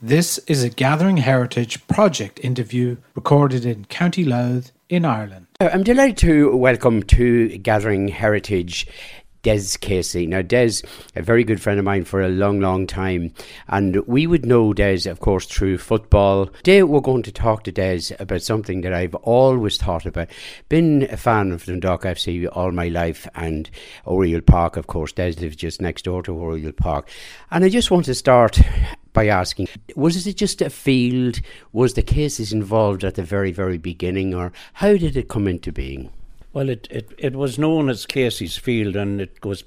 This is a Gathering Heritage project interview recorded in County Louth in Ireland. I'm delighted to welcome to Gathering Heritage Des Casey. Now, Des, a very good friend of mine for a long, long time, and we would know Des, of course, through football. Today, we're going to talk to Des about something that I've always thought about. Been a fan of Dundalk FC all my life, and Oriel Park, of course. Des lives just next door to Oriel Park. And I just want to start by asking, was it just a field? Was the Caseys involved at the very, very beginning, or how did it come into being? Well, it was known as Casey's Field, and it was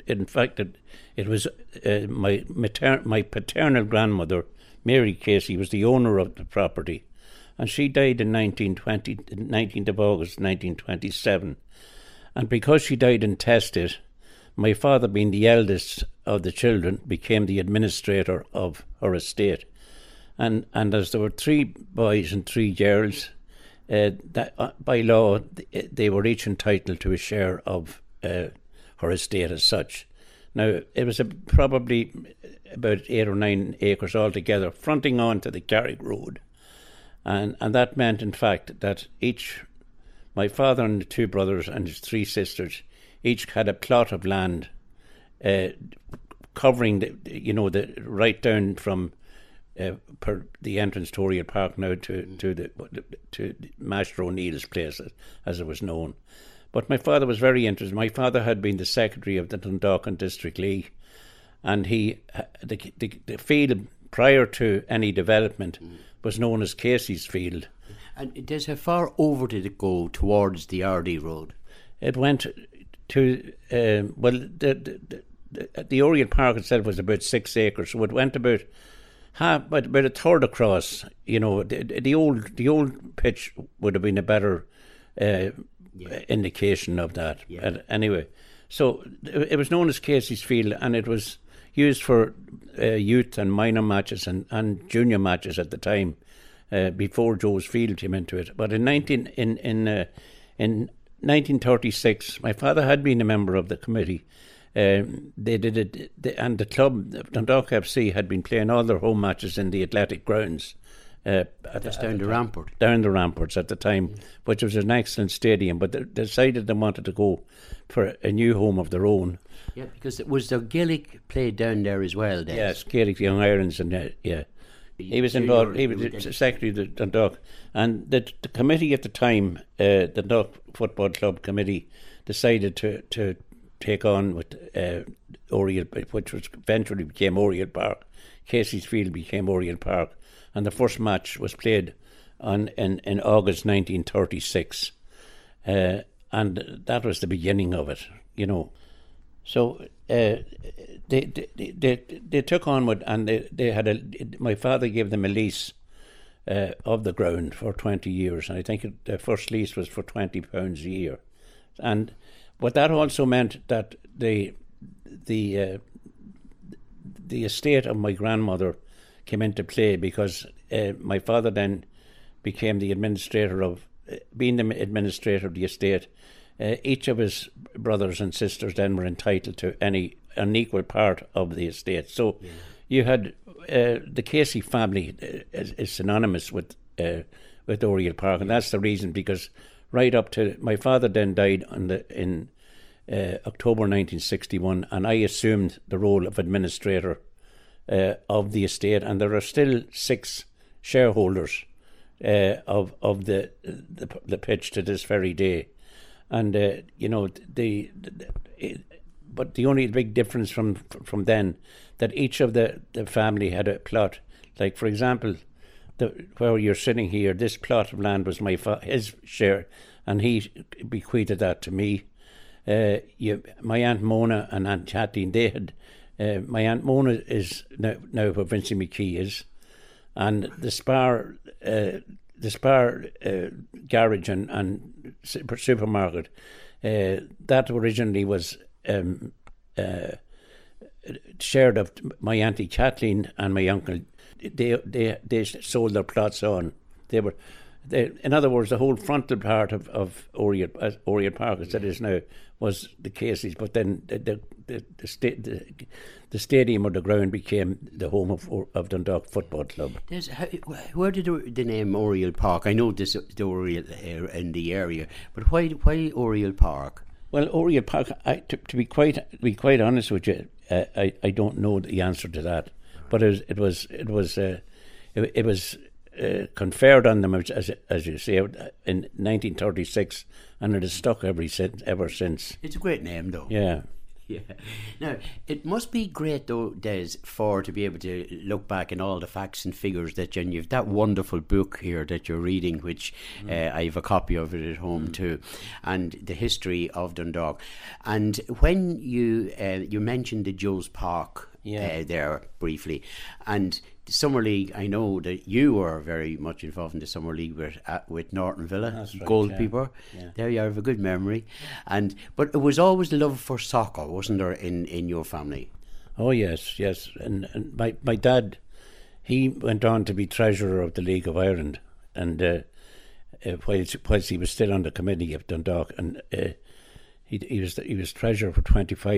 my paternal grandmother, Mary Casey, was the owner of the property, and she died in 19th of August 1927, and because she died intestate, my father, being the eldest of the children, became the administrator of her estate, and as there were 3 boys and 3 girls, by law, they were each entitled to a share of her estate as such. Now, it was probably about 8 or 9 acres altogether, fronting on to the Carrick Road. And that meant, in fact, that my father and the 2 brothers and his 3 sisters, each had a plot of land covering the right down from the entrance to Oriel Park now to Master O'Neill's place, as it was known. But my father was very interested. My father had been the secretary of the Dundalk District League, and the field prior to any development was known as Casey's Field. And how far over did it go towards the Ardee Road? It went to the Oriel Park itself was about 6 acres, so it went about a third across. The old pitch would have been a better indication of that. Yeah. Anyway, so it was known as Casey's Field, and it was used for youth and minor matches and junior matches at the time, before Joe's Field came into it. But in 1936, my father had been a member of the committee. They did it, and the club, Dundalk FC, had been playing all their home matches in the athletic grounds. Down the Rampart. Down the Ramparts at the time, which was an excellent stadium, but they decided they wanted to go for a new home of their own. Yeah, because it was the Gaelic played down there as well, then. Yes, Gaelic Young Irons, and yeah. He was involved, he was the secretary of the Dundalk, and the committee at the time, the Dundalk Football Club Committee, decided to take on with Oriel, which was eventually became Oriel Park. Casey's Field became Oriel Park, and the first match was played in August 1936, and that was the beginning of it, So they took on with, and they had my father gave them a lease of the ground for 20 years, and I think the first lease was for £20 a year, but that also meant that the estate of my grandmother came into play, because my father then became the administrator of the estate. Each of his brothers and sisters then were entitled to an equal part of the estate. So you had the Casey family is synonymous with Oriel Park, and that's the reason, because right up to my father then died in October 1961, and I assumed the role of administrator of the estate, and there are still 6 shareholders of the pitch to this very day. And but the only big difference from then, that each of the family had a plot. Like, for example, where you're sitting here, this plot of land was his share, and he bequeathed that to me. My Aunt Mona and Aunt Kathleen, they had. My Aunt Mona is now where Vincey McKee is, and the Spar garage and supermarket, that originally was shared of my Auntie Kathleen and my uncle. They sold their plots on. They were in other words, the whole frontal part of Oriel Park, as it is now, was the Casey's. But then the stadium or the ground became the home of Dundalk Football Club. Where did the name Oriel Park? I know this the Oriel in the area, but why Oriel Park? Well, Oriel Park. To be quite honest with you, I don't know the answer to that. But it was conferred on them as you say in 1936, and it has stuck ever since. It's a great name, though. Yeah. Yeah. Now, it must be great, though, Des, to be able to look back in all the facts and figures that you've that wonderful book here that you're reading, which I have a copy of it at home too, and the history of Dundalk. And when you mentioned the Joe's Park there briefly, and the Summer League, I know that you were very much involved in the Summer League with Norton Villa, right, goalkeeper. Yeah. There you have a good memory. But it was always the love for soccer, wasn't there, in your family? Oh yes. And my dad, he went on to be treasurer of the League of Ireland, and whilst he was still on the committee of Dundalk, and he was treasurer for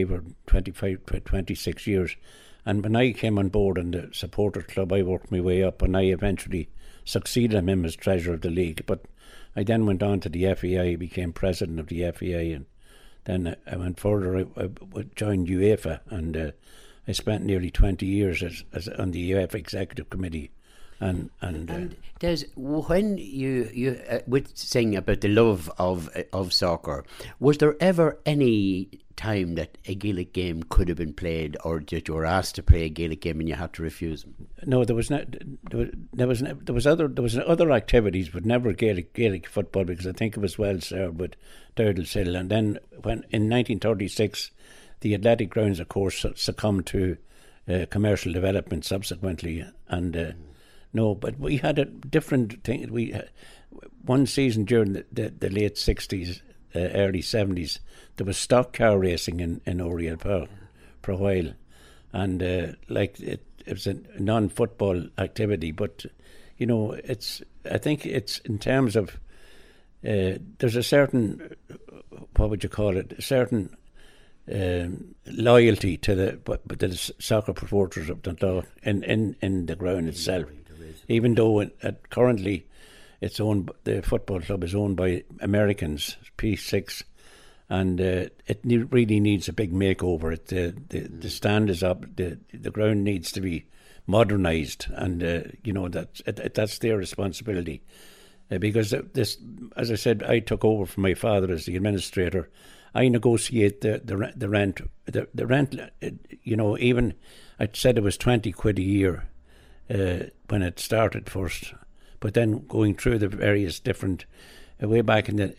26 years. And when I came on board in the supporters club, I worked my way up, and I eventually succeeded him as treasurer of the league. But I then went on to the FAI, became president of the FAI, and then I went further. I joined UEFA, and I spent nearly 20 years as on the UEFA executive committee. And Des, when you with saying about the love of soccer, was there ever any time that a Gaelic game could have been played, or that you were asked to play a Gaelic game and you had to refuse them? No, there was not. There was other activities, but never Gaelic football, because I think it was well served with Dowdallsill. And then when in 1936, the athletic grounds, of course, succumbed to commercial development subsequently, and. No, but we had a different thing. One season during the late 60s, early 70s, there was stock car racing in Oriel Park for a while, and it was a non-football activity. But I think it's in terms of there's a certain, what would you call it, a certain loyalty to the soccer supporters of Dundalk in the ground itself. Even though currently the football club is owned by Americans, P6, and it really needs a big makeover. The stand is up, the ground needs to be modernised, and that's their responsibility. Because this, as I said, I took over from my father as the administrator. I negotiate the rent. The rent, even I said it was 20 quid a year. When it started first, but then going through the various different way back in the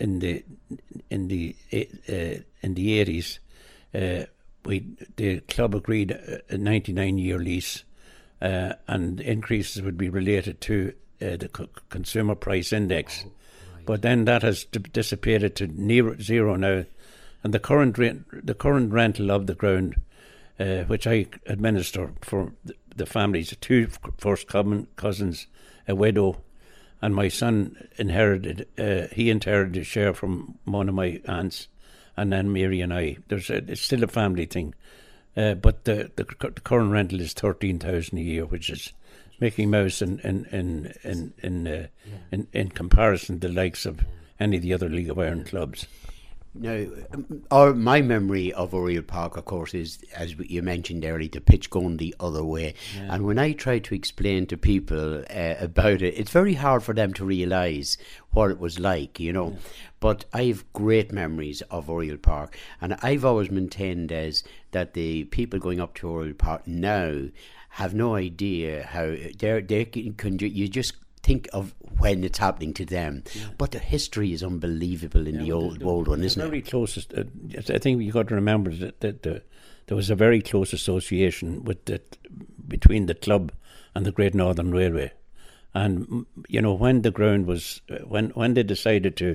80s, the club agreed a 99-year lease, and increases would be related to the consumer price index. But then that has dissipated to near zero now, and the current rental of the ground, which I administer for the families, two first cousins, a widow, and my son inherited a share from one of my aunts, and then Mary and I. It's still a family thing, but the current rental is 13,000 a year, which is Mickey Mouse in comparison to the likes of any of the other League of Ireland clubs. Now, my memory of Oriel Park, of course, is, as you mentioned earlier, the pitch going the other way. Yeah. And when I try to explain to people about it, it's very hard for them to realise what it was like, Yeah. But I have great memories of Oriel Park, and I've always maintained that the people going up to Oriel Park now have no idea how you just think of when it's happening to them, but the history is unbelievable in the old one, isn't it? Very closest. I think you got to remember that there was a very close association between the club and the Great Northern Railway, and when the ground was when they decided to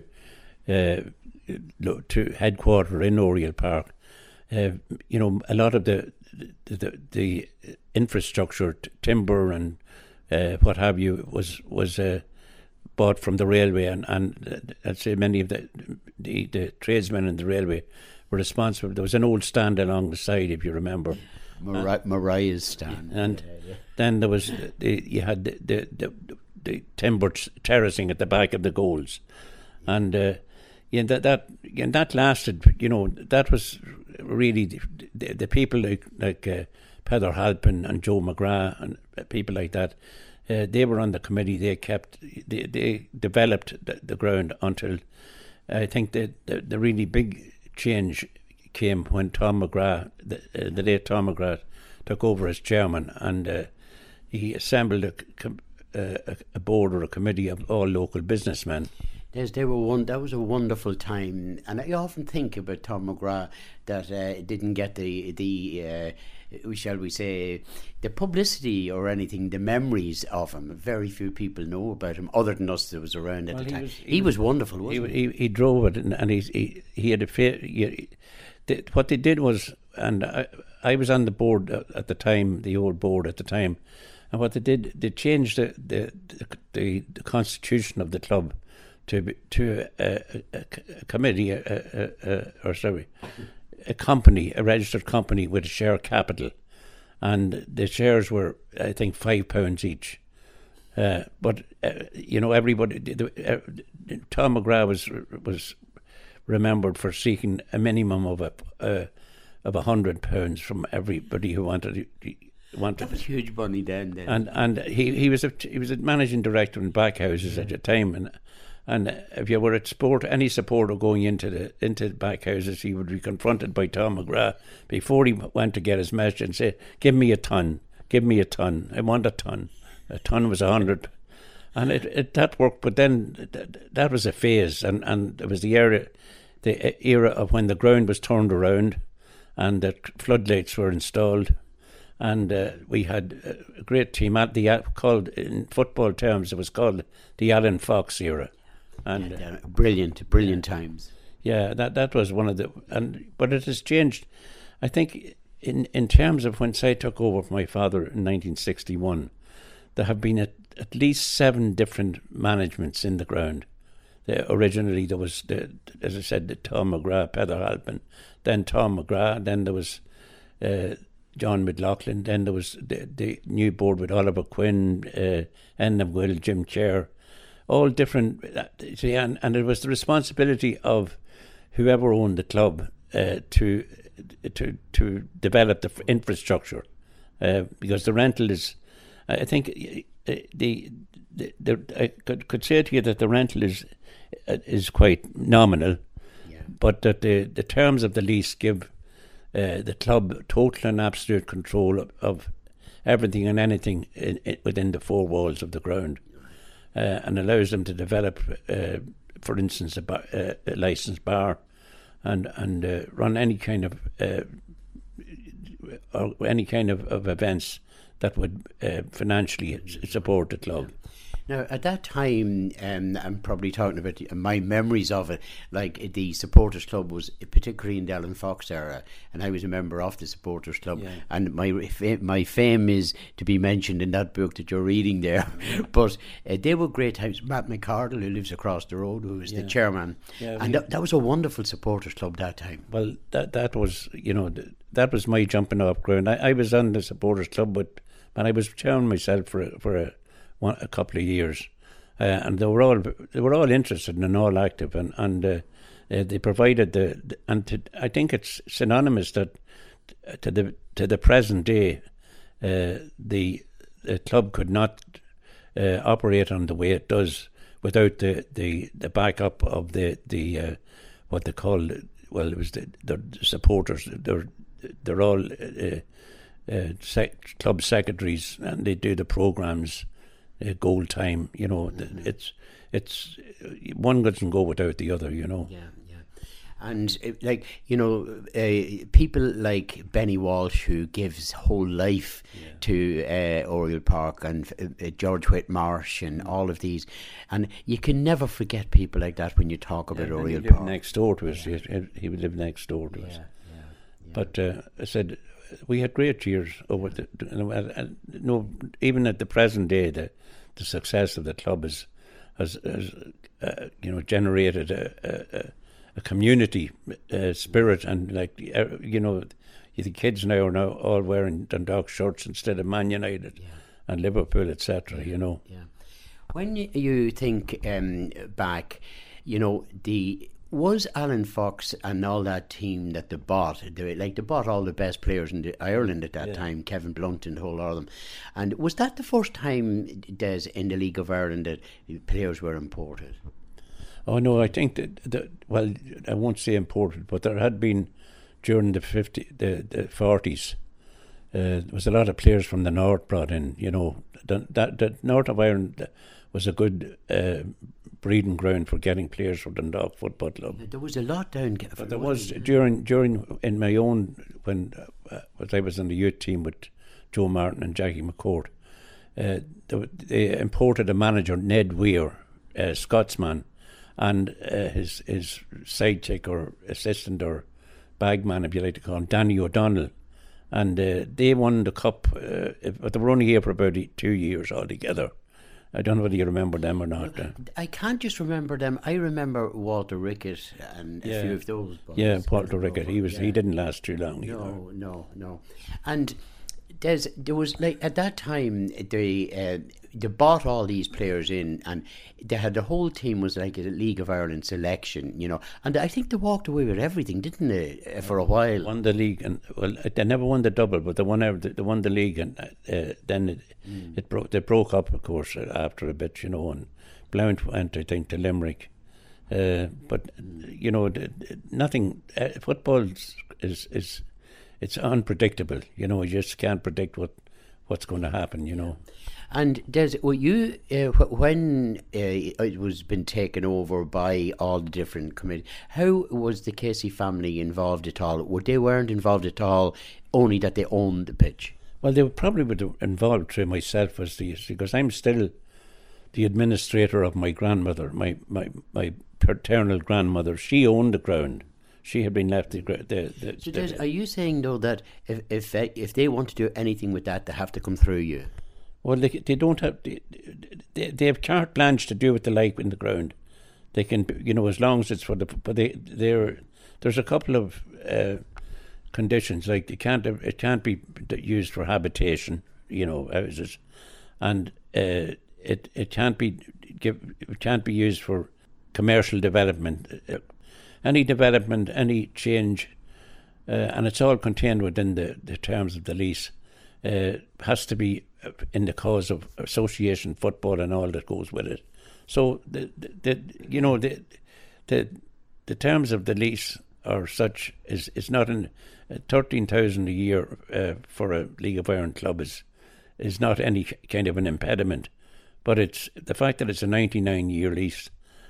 headquarter in Oriel Park, a lot of the infrastructure, timber and what have you, was bought from the railway, and I'd say many of the tradesmen in the railway were responsible. There was an old stand along the side, if you remember. Mariah's stand. And then there was you had the timber terracing at the back of the goals, and that lasted. You know, that was really the people like Peter Halpin and Joe McGrath and people like that. They were on the committee. They developed the ground until I think the really big change came when Tom McGrath, the late Tom McGrath, took over as chairman, and he assembled a board or a committee of all local businessmen. That was a wonderful time, and I often think about Tom McGrath that didn't get the shall we say, the publicity or anything, the memories of him. Very few people know about him, other than us that was around at the time. He was wonderful, wasn't he? He drove it, and he had what they did was, and I was on the board at the time, the old board at the time, and what they did, they changed the constitution of the club to a committee, a company, a registered company with a share capital, and the shares were, I think, £5 each. But everybody, Tom McGrath was remembered for seeking a minimum of £100 from everybody who wanted. That was huge money then. And he was a managing director in Backhouses at the time, and if you were at any supporter going into the Backhouses, he would be confronted by Tom McGrath before he went to get his message and say, "Give me a ton, I want a ton." A ton was 100, and that worked. But then that was a phase, and it was the era of when the ground was turned around, and the floodlights were installed. And we had a great team called, in football terms, it was called the Alan Fox era. And brilliant times. Yeah, that was one of but it has changed. I think in terms of when I took over from my father in 1961, there have been at least 7 different managements in the ground. Originally there was as I said, the Tom McGrath, Peter Halpin, then Tom McGrath, then there was John McLaughlin, then there was the new board with Oliver Quinn, Enda Will, Jim Chair, all different. And it was the responsibility of whoever owned the club to develop the infrastructure, because the rental is, I think, I could say to you that the rental is quite nominal, but that the terms of the lease give the club total and absolute control of everything and anything within the 4 walls of the ground, and allows them to develop, for instance, a licensed bar, and run any kind of events that would financially support the club. Now, at that time, I'm probably talking about my memories of it, like the Supporters Club was particularly in the Alan Fox era, and I was a member of the Supporters Club, and my fame is to be mentioned in that book that you're reading there. But they were great times. Matt McCardle, who lives across the road, who was the chairman, and that was a wonderful Supporters Club that time. Well, that was, that was my jumping off ground. I was on the Supporters Club, and I was chairman myself for a couple of years, and they were all interested and all active, and they provided I think it's synonymous that to the present day, the club could not operate on the way it does without the backup of the what they call, well, it was the supporters. They're all club secretaries, and they do the programs. Goal time, it's one doesn't go without the other, And people like Benny Walsh, who gives his whole life to Oriel Park, and George Whitmarsh, and all of these, and you can never forget people like that when you talk about Oriel Park. Next door to us, he would live next door to us. But I said, we had great years over even at the present day, the success of the club has generated a community spirit, and the kids now are all wearing Dundalk shirts instead of Man United and Liverpool, etc. Yeah. When you think back, was Alan Fox and all that team that they bought, they bought all the best players in Ireland at that time, Kevin Blunt and the whole lot of them. And was that the first time, Des, in the League of Ireland that players were imported? Oh no, I think that I won't say imported, but there had been during the 40s. There was a lot of players from the north brought in. The north of Ireland was a good breeding ground for getting players for Dundalk Football Club. There was a lot down. But there was during in my own when I was in the youth team with Joe Martin and Jackie McCourt. They imported a manager, Ned Weir, a Scotsman, and his sidekick or assistant or bagman, if you like to call him, Danny O'Donnell. And they won the cup, but they were only here for about 2 years altogether. I don't know whether you remember them or not. I can't just remember them. I remember Walter Rickett and a few of those boys. Yeah, Walter Rickett. He didn't last too long. No. And there was at that time they bought all these players in, and they had the whole team was like a League of Ireland selection, And I think they walked away with everything, didn't they? For a while, won the league, and they never won the double, but they won the league, and then it broke. They broke up, of course, after a bit, and Blount went, I think, to Limerick. But nothing. Football is it's unpredictable. You just can't predict what's going to happen. And Des, when it was been taken over by all the different committees, how was the Casey family involved at all? They weren't involved at all, only that they owned the pitch? Well, they probably would have involved through myself because I'm still the administrator of my grandmother, my paternal grandmother. She owned the ground. She had been left the So Des, are you saying though that if they want to do anything with that, they have to come through you? Well, they don't have. They have carte blanche to do what they like in the ground. They can, as long as it's for the. But there's a couple of conditions, like it can't be used for habitation, houses, and it can't be used for commercial development. Any development, any change, and it's all contained within the terms of the lease. Has to be in the cause of association football and all that goes with it. So the terms of the lease are such is not in 13,000 a year for a League of Ireland club is not any kind of an impediment, but it's the fact that it's a 99-year lease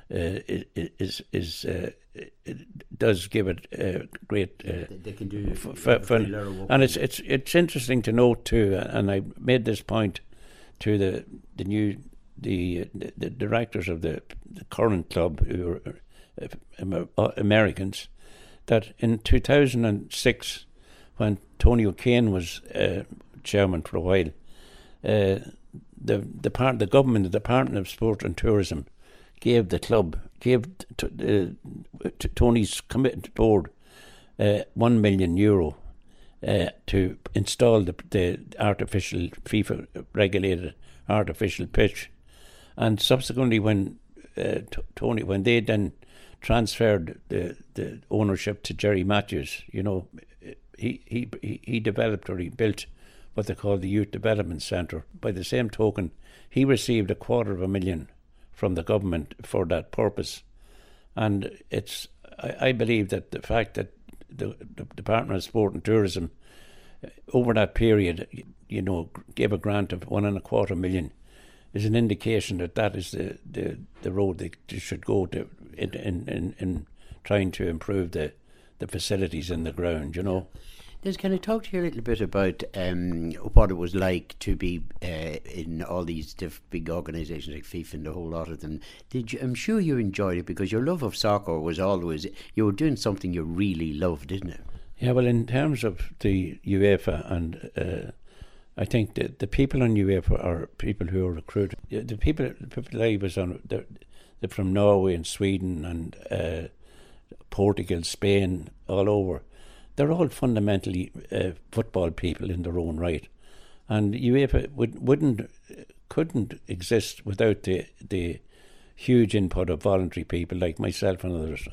it does give it great. They can do and it's interesting to note too. And I made this point to the directors of the current club, who are Americans, that in 2006, when Tony O'Kane was chairman for a while, the government, the Department of Sport and Tourism, gave Tony's committed board €1 million to install the artificial FIFA regulated artificial pitch, and subsequently when when they then transferred the ownership to Jerry Matthews, he developed or he built what they call the Youth Development Centre. By the same token, he received $250,000 from the government for that purpose. And I believe that the fact that the Department of Sport and Tourism over that period, gave a grant of $1.25 million is an indication that is the road they should go to in trying to improve the facilities in the ground, Can I talk to you a little bit about what it was like to be in all these big organisations like FIFA and the whole lot of them? I'm sure you enjoyed it, because your love of soccer was always, you were doing something you really loved, didn't it? Yeah, well, in terms of the UEFA and I think the people on UEFA are people who are recruited. The people I was on, they're from Norway and Sweden and Portugal, Spain, all over. They're all fundamentally football people in their own right, and UEFA couldn't exist without the huge input of voluntary people like myself and others.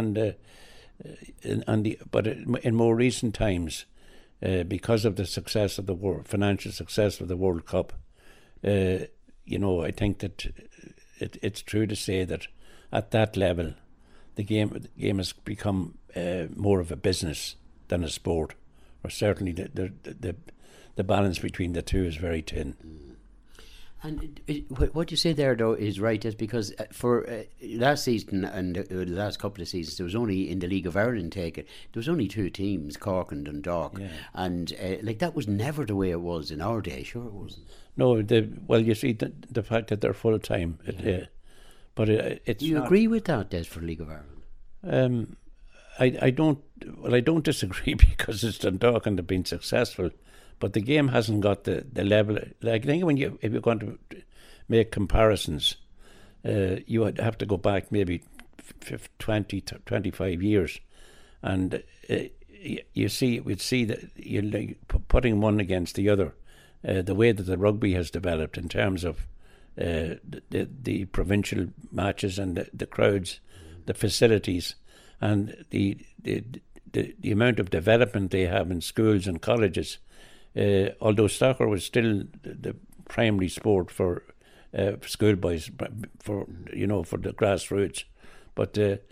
But in more recent times, because of the success of the financial success of the World Cup, I think that it's true to say that at that level, the game has become more of a business than a sport, or certainly the balance between the two is very thin. And what you say there, though, is right, is because for last season and the last couple of seasons, there was only, in the League of Ireland, there was only two teams, Cork and Dundalk, and that was never the way it was in our day. Sure, it wasn't. No, you see, the fact that they're full time, but it's. Do you agree with that, Des, for League of Ireland? I don't disagree because it's Dundalk and they've been successful. But the game hasn't got the level. Like, I think if you're going to make comparisons, you would have to go back maybe 20 to 25 years, and we'd see that you're putting one against the other. The way that the rugby has developed in terms of the provincial matches and the crowds, the facilities, and the amount of development they have in schools and colleges. Although soccer was still the primary sport for schoolboys, for the grassroots, but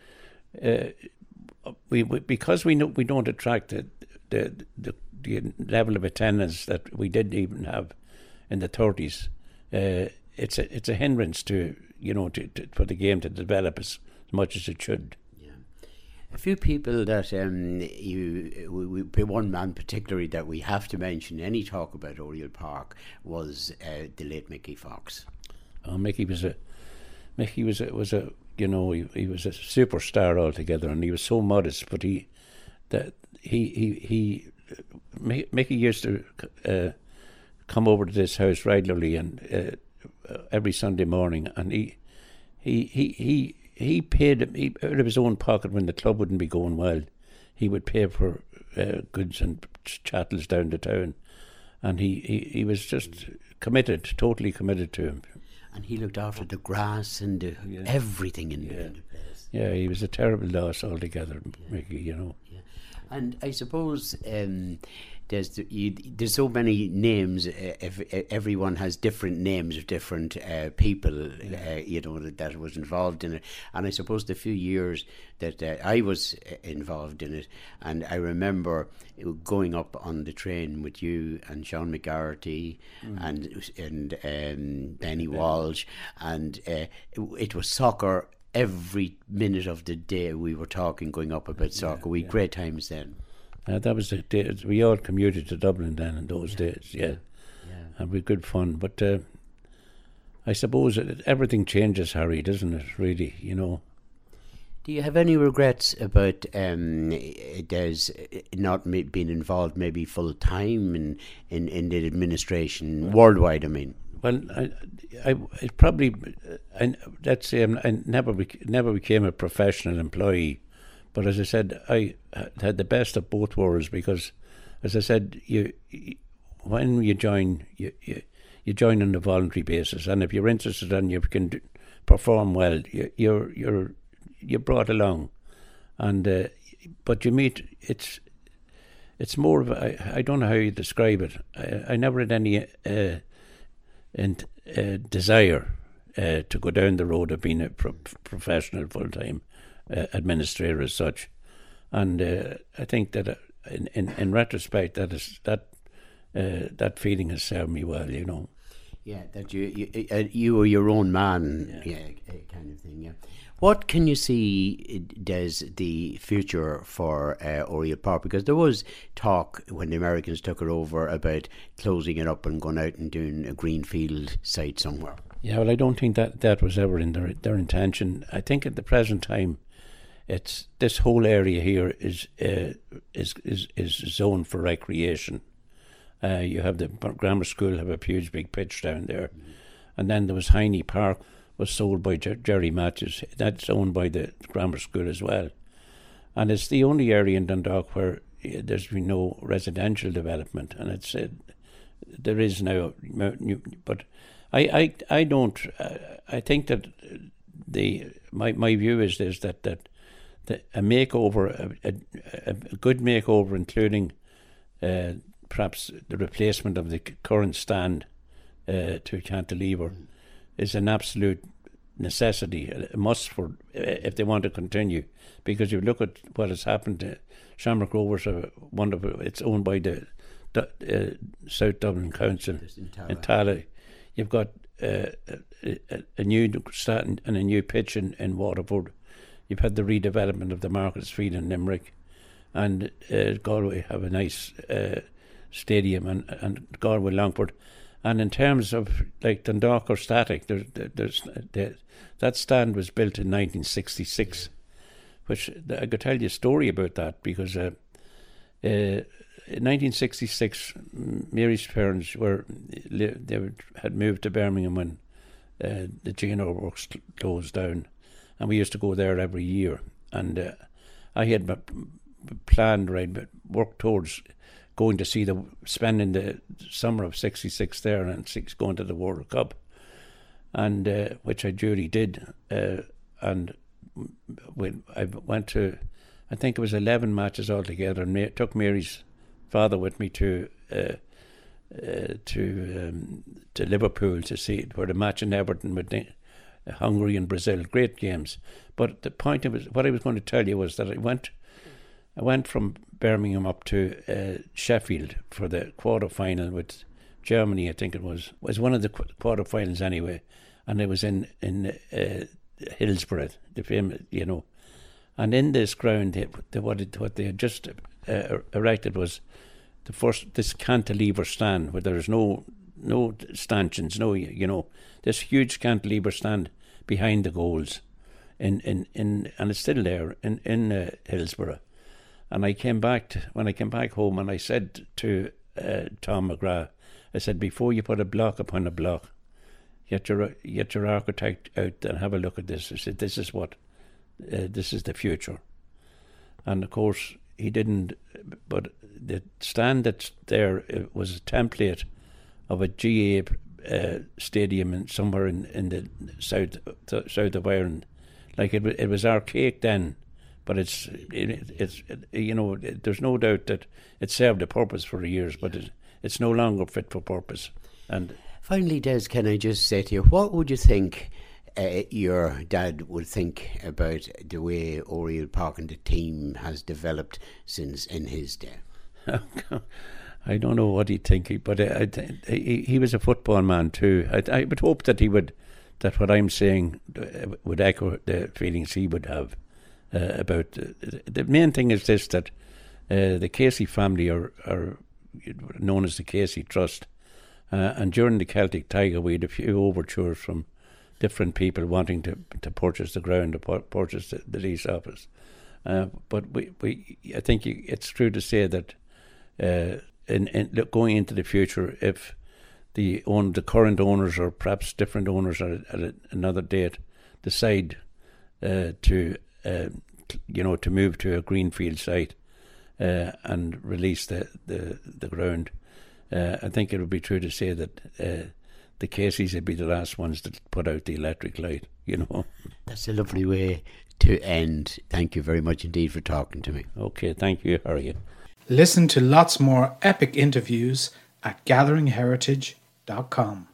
because we don't attract the level of attendance that we didn't even have in the 30s, it's a hindrance to for the game to develop as much as it should. A few people that one man particularly that we have to mention any talk about Oriel Park was the late Mickey Fox. Oh, Mickey was a he was a superstar altogether, and he was so modest. But Mickey used to come over to this house regularly and every Sunday morning, and he paid out of his own pocket when the club wouldn't be going well. He would pay for goods and chattels down the town, and he was just committed, totally committed to him. And he looked after the grass and everything in the place. Yeah, he was a terrible loss altogether, Mickey. Yeah. And I suppose there's so many names. Everyone has different names of different people, that was involved in it. And I suppose the few years that I was involved in it, and I remember going up on the train with you and Sean McGarty and Benny Walsh, and it was soccer. Every minute of the day we were going up about soccer. We had great times then. That was the day. We all commuted to Dublin then in those days, and we had good fun. But I suppose everything changes, Harry, doesn't it, really, Do you have any regrets about Des not being involved maybe full time in the administration worldwide, I mean? Well, I probably, let's say, I never became a professional employee, but as I said, I had the best of both worlds because, as I said, when you join, you join on a voluntary basis, and if you're interested and you can perform well, you're brought along, and but you meet. It's more of I don't know how you describe it. I never had any. Desire to go down the road of being a professional full-time administrator as such, and I think that in retrospect that feeling has served me well, Yeah, that you were your own man, kind of thing. Yeah. What can you see, Des, the future for Oriel Park? Because there was talk when the Americans took it over about closing it up and going out and doing a greenfield site somewhere. Yeah, well, I don't think that was ever in their intention. I think at the present time, it's this whole area here is zoned for recreation. You have the grammar school have a huge big pitch down there, and then there was Heine Park, was sold by Jerry Matthews. That's owned by the grammar school as well, and it's the only area in Dundalk where there's been no residential development, and it's there is now, but I don't. I think that my view is this, that a makeover, a good makeover, including perhaps the replacement of the current stand to cantilever, is an absolute necessity, a must for if they want to continue. Because you look at what has happened to Shamrock Rovers, wonderful. It's owned by the South Dublin Council in Tala. You've got a new stand and a new pitch in Waterford. You've had the redevelopment of the Market Street in Limerick, and Galway have a nice stadium, and Galway Longford. And in terms of like Dundalk or Static, that stand was built in 1966, which I could tell you a story about that, because in 1966, Mary's parents had moved to Birmingham when the G&R Works closed down, and we used to go there every year. And I had planned, worked towards going to spending the summer of '66 there, and going to the World Cup, and which I duly did. And I went to, I think it was 11 matches altogether, and took Mary's father with me to Liverpool to see it, where the match in Everton with Hungary and Brazil, great games. But the point of it, what I was going to tell you, was that I went from Birmingham up to Sheffield for the quarter-final with Germany. I think it was one of the quarter-finals anyway, and it was in Hillsborough, the famous, and in this ground, what they had just erected was this cantilever stand, where there's no stanchions, this huge cantilever stand behind the goals, and it's still there in Hillsborough. And when I came back home, and I said to Tom McGrath, I said, before you put a block upon a block, get your architect out and have a look at this. I said, this is the future. And of course he didn't, but the stand that's there, it was a template of a GA stadium somewhere in the south of Ireland. Like it was archaic then, but it's there's no doubt that it served a purpose for years, but it's no longer fit for purpose. And finally, Des, can I just say to you, what would you think your dad would think about the way Oriel Park and the team has developed since in his day? I don't know what he'd think, but he was a football man too. I would hope that that what I'm saying would echo the feelings he would have about. The main thing is this, that the Casey family are known as the Casey Trust, and during the Celtic Tiger we had a few overtures from different people wanting to purchase the ground, to purchase the lease office. But I think it's true to say that in going into the future, if the current owners, or perhaps different owners at another date, decide to move to a greenfield site and release the ground, I think it would be true to say that the Caseys would be the last ones to put out the electric light. That's a lovely way to end. Thank you very much indeed for talking to me. Okay, thank you, Harry. Listen to lots more epic interviews at gatheringheritage.com.